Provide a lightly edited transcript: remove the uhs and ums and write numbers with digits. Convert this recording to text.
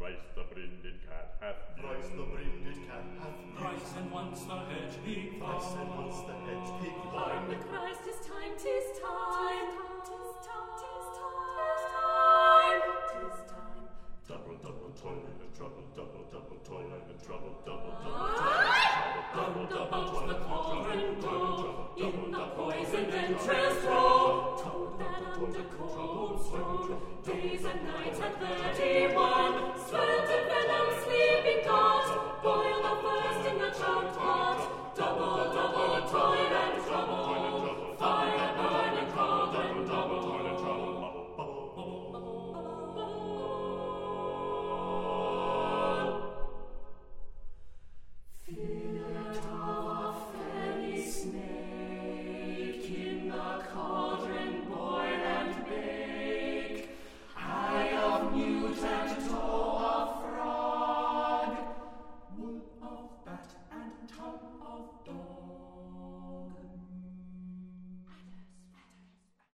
Thrice the brinded cat hath been. Thrice the brinded cat hath been. Thrice and once the hedge pig Thrice and once the hedge pig On the Christ, 'tis time, 'tis time. 'Tis time, 'tis time. 'Tis time. Double, double toil and trouble, double, double toil and trouble, double, double Round about the cauldron go, in the poisoned entrails throw. Toad that under cold snow, days and nights at 31.